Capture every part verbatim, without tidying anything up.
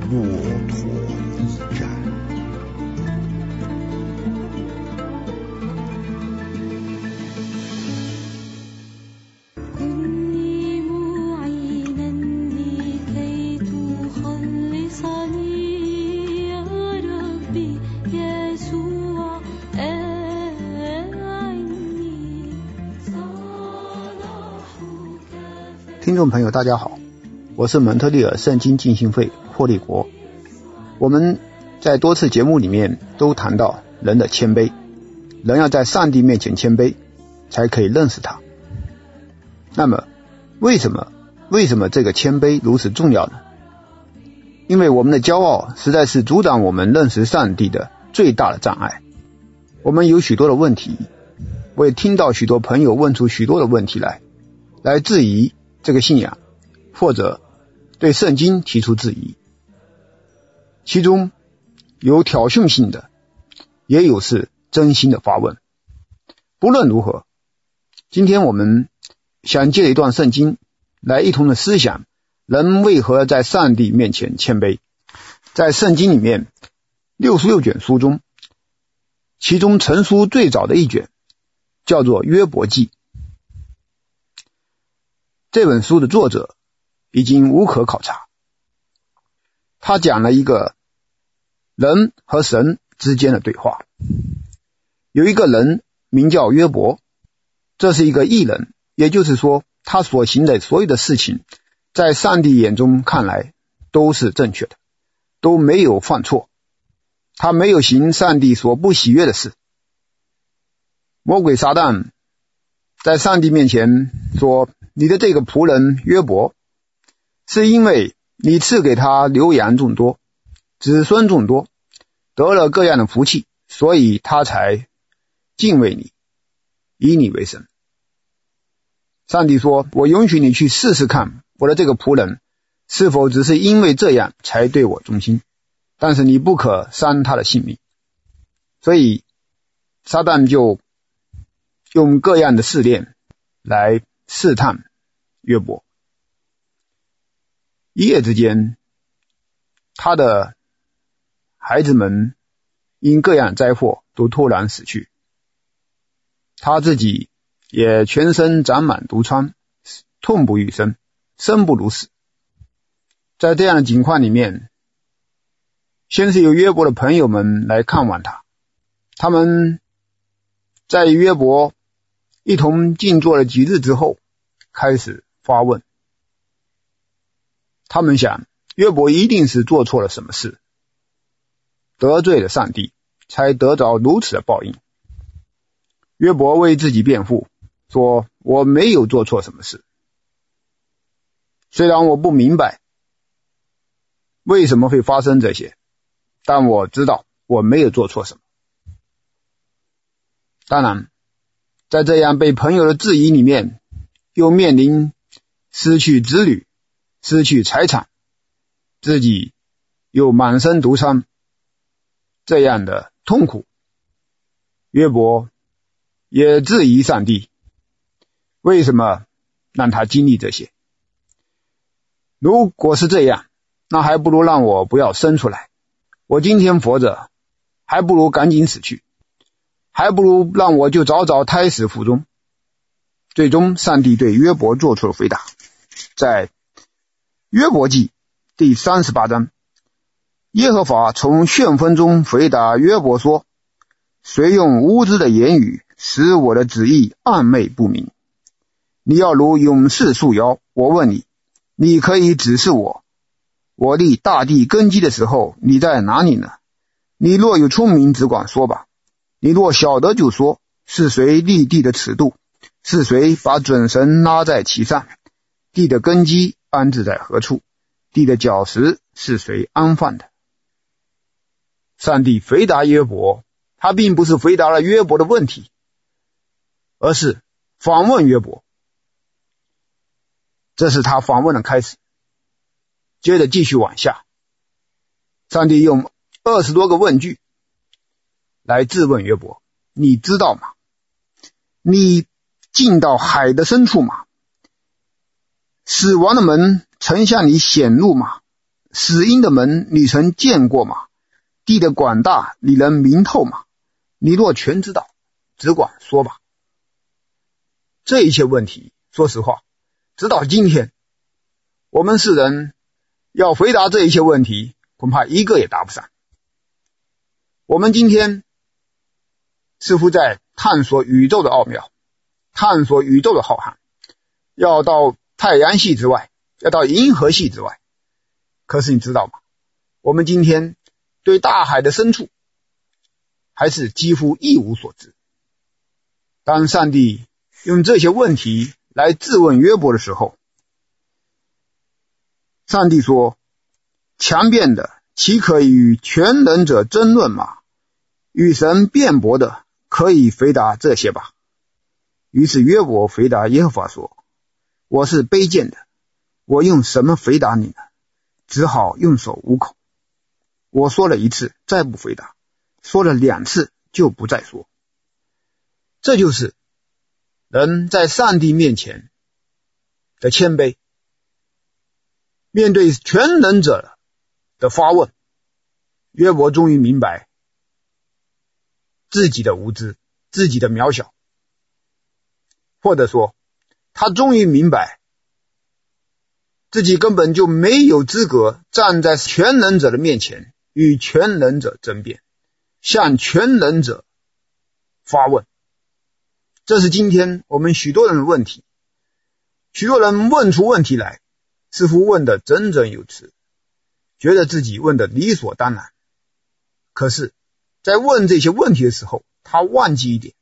骆驼一战。 听众朋友大家好，我是蒙特利尔圣经浸信会霍利国。我们在多次节目里面都谈到人的谦卑，人要在上帝面前谦卑才可以认识他。那么为什么为什么这个谦卑如此重要呢？因为我们的骄傲实在是阻挡我们认识上帝的最大的障碍。我们有许多的问题，我也听到许多朋友问出许多的问题来来质疑这个信仰，或者对圣经提出质疑，其中有挑衅性的，也有是真心的发问。不论如何，今天我们想借一段圣经来一同的思想人为何在上帝面前谦卑。在圣经里面六十六卷书中，其中成书最早的一卷叫做约伯记。这本书的作者已经无可考察，他讲了一个人和神之间的对话。有一个人名叫约伯，这是一个义人，也就是说他所行的所有的事情在上帝眼中看来都是正确的，都没有犯错，他没有行上帝所不喜悦的事。魔鬼撒旦在上帝面前说，你的这个仆人约伯是因为你赐给他牛羊众多，子孙众多，得了各样的福气，所以他才敬畏你，以你为神。上帝说，我允许你去试试看我的这个仆人是否只是因为这样才对我忠心，但是你不可伤他的性命。所以撒旦就用各样的试炼来试探约伯。一夜之间，他的孩子们因各样灾祸都突然死去，他自己也全身长满毒疮，痛不欲生，生不如死。在这样的情况里面，先是有约伯的朋友们来看望他，他们在约伯一同静坐了几日之后，开始发问。他们想，约伯一定是做错了什么事，得罪了上帝，才得着如此的报应。约伯为自己辩护，说我没有做错什么事，虽然我不明白为什么会发生这些，但我知道我没有做错什么。当然在这样被朋友的质疑里面，又面临失去子女，失去财产，自己又满身毒疮，这样的痛苦，约伯也质疑上帝为什么让他经历这些。如果是这样，那还不如让我不要生出来，我今天活着还不如赶紧死去，还不如让我就早早胎死腹中。最终上帝对约伯做出了回答，在约伯记第三十八章，耶和华从旋风中回答约伯说，谁用无知的言语使我的旨意暗昧不明？你要如勇士束腰，我问你，你可以指示我，我立大地根基的时候，你在哪里呢？你若有聪明，只管说吧。你若晓得就说，是谁立地的尺度？是谁把准绳拉在其上？地的根基安置在何处？地的角石是谁安放的？上帝回答约伯，他并不是回答了约伯的问题，而是访问约伯。这是他访问的开始。接着继续往下，上帝用二十多个问句来质问约伯，你知道吗？你进到海的深处吗？死亡的门曾向你显露吗？ 死荫的门你曾见过吗？地的广大你能明透吗？你若全知道，只管说吧。这一切问题，说实话，直到今天，我们世人要回答这一切问题，恐怕一个也答不上。我们今天似乎在探索宇宙的奥妙，探索宇宙的浩瀚，要到太阳系之外，要到银河系之外。可是你知道吗？我们今天对大海的深处还是几乎一无所知。当上帝用这些问题来质问约伯的时候，上帝说，强辩的岂可以与全能者争论吗？与神辩驳的可以回答这些吧。于是约伯回答耶和华说，我是卑贱的，我用什么回答你呢？只好用手捂口。我说了一次，再不回答；说了两次，就不再说。这就是人在上帝面前的谦卑。面对全能者的发问，约伯终于明白自己的无知，自己的渺小，或者说他终于明白自己根本就没有资格站在全能者的面前与全能者争辩，向全能者发问。这是今天我们许多人的问题。许多人问出问题来，似乎问得振振有词，觉得自己问得理所当然。可是在问这些问题的时候，他忘记一点，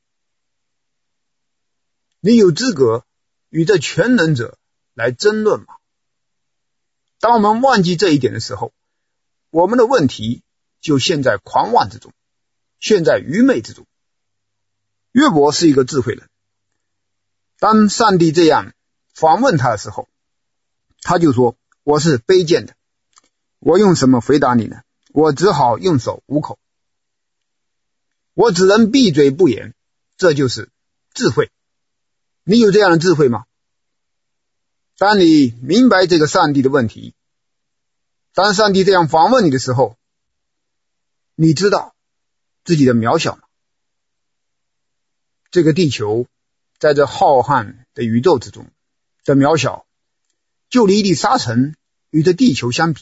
你有资格与这全能者来争论吗？当我们忘记这一点的时候，我们的问题就陷在狂妄之中，陷在愚昧之中。约伯是一个智慧人，当上帝这样访问他的时候，他就说，我是卑贱的，我用什么回答你呢？我只好用手捂口，我只能闭嘴不言。这就是智慧。你有这样的智慧吗？当你明白这个上帝的问题，当上帝这样访问你的时候，你知道自己的渺小吗？这个地球在这浩瀚的宇宙之中的渺小，就离一粒沙尘与这地球相比。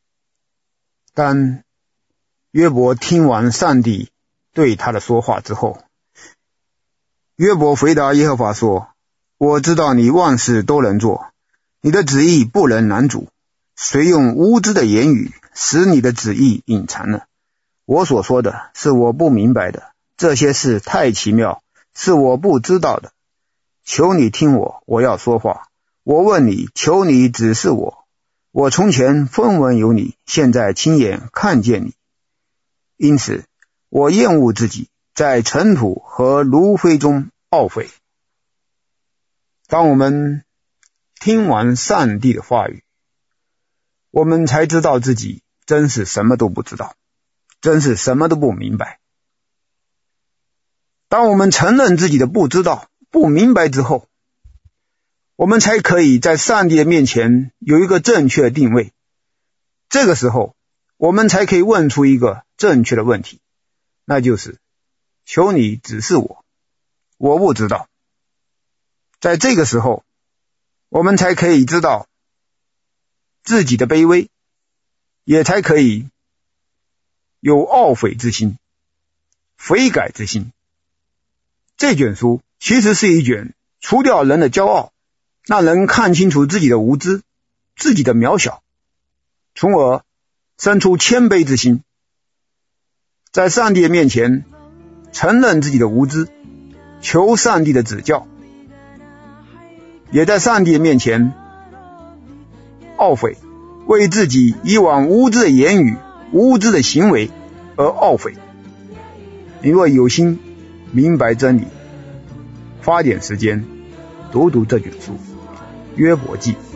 当约伯听完上帝对他的说话之后，约伯回答耶和华说，我知道你万事都能做，你的旨意不能难阻，谁用无知的言语使你的旨意隐藏了？我所说的是我不明白的，这些事太奇妙，是我不知道的。求你听我，我要说话。我问你，求你指示我。我从前分文有你，现在亲眼看见你。因此我厌恶自己，在尘土和炉灰中懊悔。当我们听完上帝的话语，我们才知道自己真是什么都不知道，真是什么都不明白。当我们承认自己的不知道、不明白之后，我们才可以在上帝的面前有一个正确的定位。这个时候，我们才可以问出一个正确的问题，那就是求你指示我，我不知道。在这个时候，我们才可以知道自己的卑微，也才可以有懊悔之心、悔改之心。这卷书其实是一卷除掉人的骄傲，让人看清楚自己的无知、自己的渺小，从而生出谦卑之心，在上帝的面前承认自己的无知，求上帝的指教，也在上帝的面前懊悔，为自己以往无知的言语、无知的行为而懊悔。你若有心明白真理，花点时间读读这卷书《约伯记》。